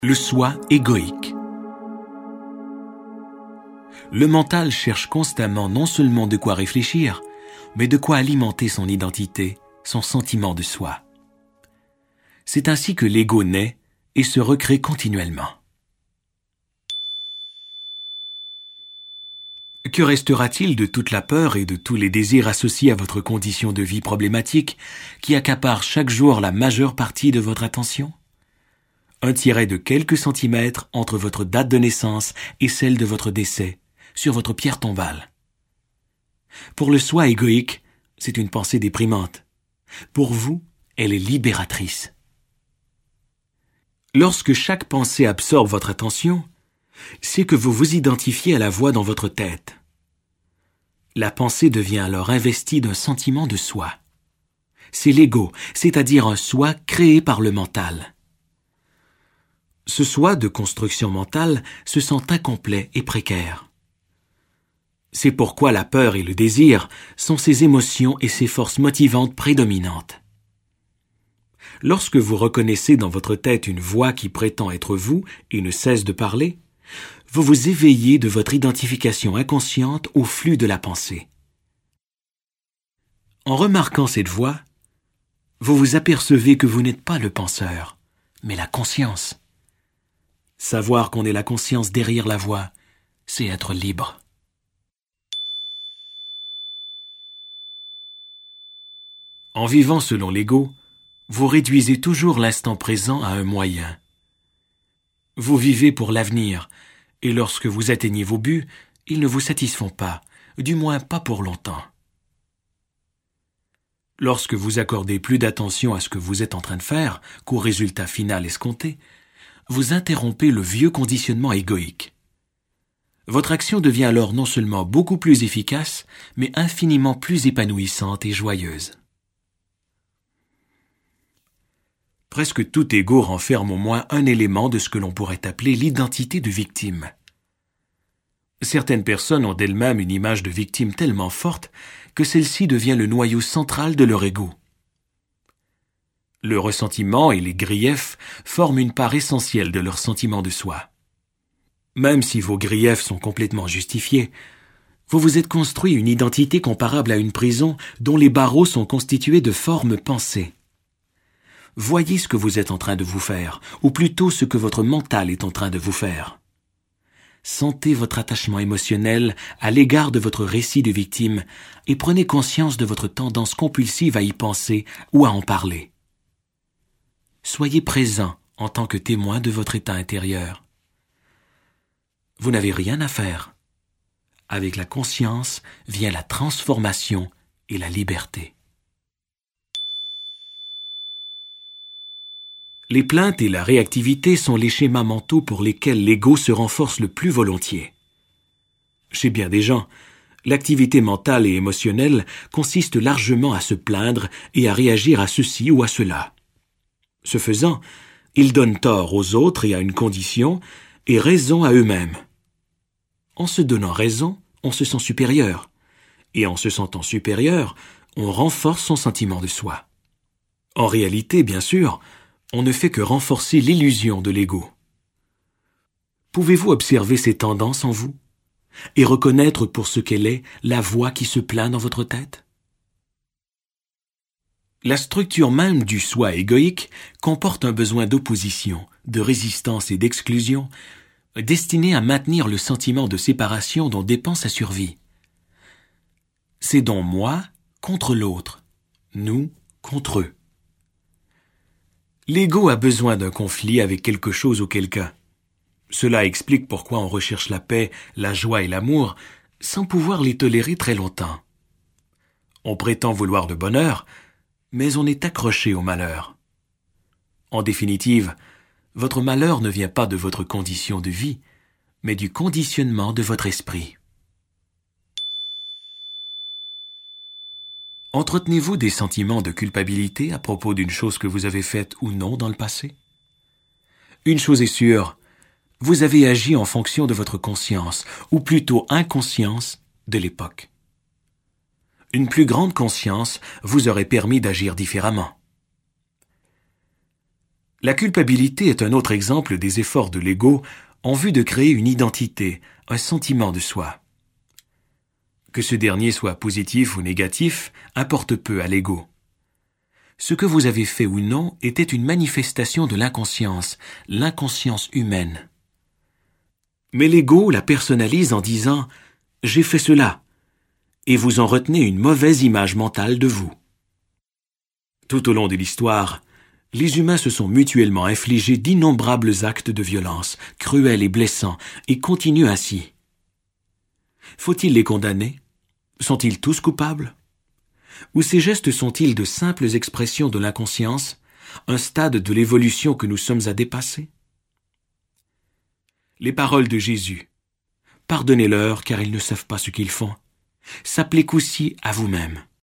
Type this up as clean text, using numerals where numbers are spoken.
Le soi égoïque. Le mental cherche constamment non seulement de quoi réfléchir, mais de quoi alimenter son identité, son sentiment de soi. C'est ainsi que l'ego naît et se recrée continuellement. Que restera-t-il de toute la peur et de tous les désirs associés à votre condition de vie problématique qui accaparent chaque jour la majeure partie de votre attention ? Un tiret de quelques centimètres entre votre date de naissance et celle de votre décès, sur votre pierre tombale. Pour le soi égoïque, c'est une pensée déprimante. Pour vous, elle est libératrice. Lorsque chaque pensée absorbe votre attention, c'est que vous vous identifiez à la voix dans votre tête. La pensée devient alors investie d'un sentiment de soi. C'est l'ego, c'est-à-dire un soi créé par le mental. Ce soi de construction mentale se sent incomplet et précaire. C'est pourquoi la peur et le désir sont ces émotions et ces forces motivantes prédominantes. Lorsque vous reconnaissez dans votre tête une voix qui prétend être vous et ne cesse de parler, vous vous éveillez de votre identification inconsciente au flux de la pensée. En remarquant cette voix, vous vous apercevez que vous n'êtes pas le penseur, mais la conscience. Savoir qu'on est la conscience derrière la voix, c'est être libre. En vivant selon l'ego, vous réduisez toujours l'instant présent à un moyen. Vous vivez pour l'avenir, et lorsque vous atteignez vos buts, ils ne vous satisfont pas, du moins pas pour longtemps. Lorsque vous accordez plus d'attention à ce que vous êtes en train de faire qu'au résultat final escompté, vous interrompez le vieux conditionnement égoïque. Votre action devient alors non seulement beaucoup plus efficace, mais infiniment plus épanouissante et joyeuse. Presque tout ego renferme au moins un élément de ce que l'on pourrait appeler l'identité de victime. Certaines personnes ont d'elles-mêmes une image de victime tellement forte que celle-ci devient le noyau central de leur ego. Le ressentiment et les griefs forment une part essentielle de leur sentiment de soi. Même si vos griefs sont complètement justifiés, vous vous êtes construit une identité comparable à une prison dont les barreaux sont constitués de formes pensées. Voyez ce que vous êtes en train de vous faire, ou plutôt ce que votre mental est en train de vous faire. Sentez votre attachement émotionnel à l'égard de votre récit de victime et prenez conscience de votre tendance compulsive à y penser ou à en parler. Soyez présent en tant que témoin de votre état intérieur. Vous n'avez rien à faire. Avec la conscience vient la transformation et la liberté. Les plaintes et la réactivité sont les schémas mentaux pour lesquels l'ego se renforce le plus volontiers. Chez bien des gens, l'activité mentale et émotionnelle consiste largement à se plaindre et à réagir à ceci ou à cela. Ce faisant, ils donnent tort aux autres et à une condition, et raison à eux-mêmes. En se donnant raison, on se sent supérieur, et en se sentant supérieur, on renforce son sentiment de soi. En réalité, bien sûr, on ne fait que renforcer l'illusion de l'ego. Pouvez-vous observer ces tendances en vous, et reconnaître pour ce qu'elle est la voix qui se plaint dans votre tête ? La structure même du soi égoïque comporte un besoin d'opposition, de résistance et d'exclusion, destiné à maintenir le sentiment de séparation dont dépend sa survie. C'est donc moi contre l'autre, nous contre eux. L'ego a besoin d'un conflit avec quelque chose ou quelqu'un. Cela explique pourquoi on recherche la paix, la joie et l'amour, sans pouvoir les tolérer très longtemps. On prétend vouloir le bonheur, mais on est accroché au malheur. En définitive, votre malheur ne vient pas de votre condition de vie, mais du conditionnement de votre esprit. Entretenez-vous des sentiments de culpabilité à propos d'une chose que vous avez faite ou non dans le passé? Une chose est sûre, vous avez agi en fonction de votre conscience, ou plutôt inconscience, de l'époque. Une plus grande conscience vous aurait permis d'agir différemment. La culpabilité est un autre exemple des efforts de l'ego en vue de créer une identité, un sentiment de soi. Que ce dernier soit positif ou négatif importe peu à l'ego. Ce que vous avez fait ou non était une manifestation de l'inconscience humaine. Mais l'ego la personnalise en disant « j'ai fait cela » et vous en retenez une mauvaise image mentale de vous. Tout au long de l'histoire, les humains se sont mutuellement infligés d'innombrables actes de violence, cruels et blessants, et continuent ainsi. Faut-il les condamner? Sont-ils tous coupables? Ou ces gestes sont-ils de simples expressions de l'inconscience, un stade de l'évolution que nous sommes à dépasser? Les paroles de Jésus « Pardonnez-leur car ils ne savent pas ce qu'ils font » s'appliquent aussi à vous-même.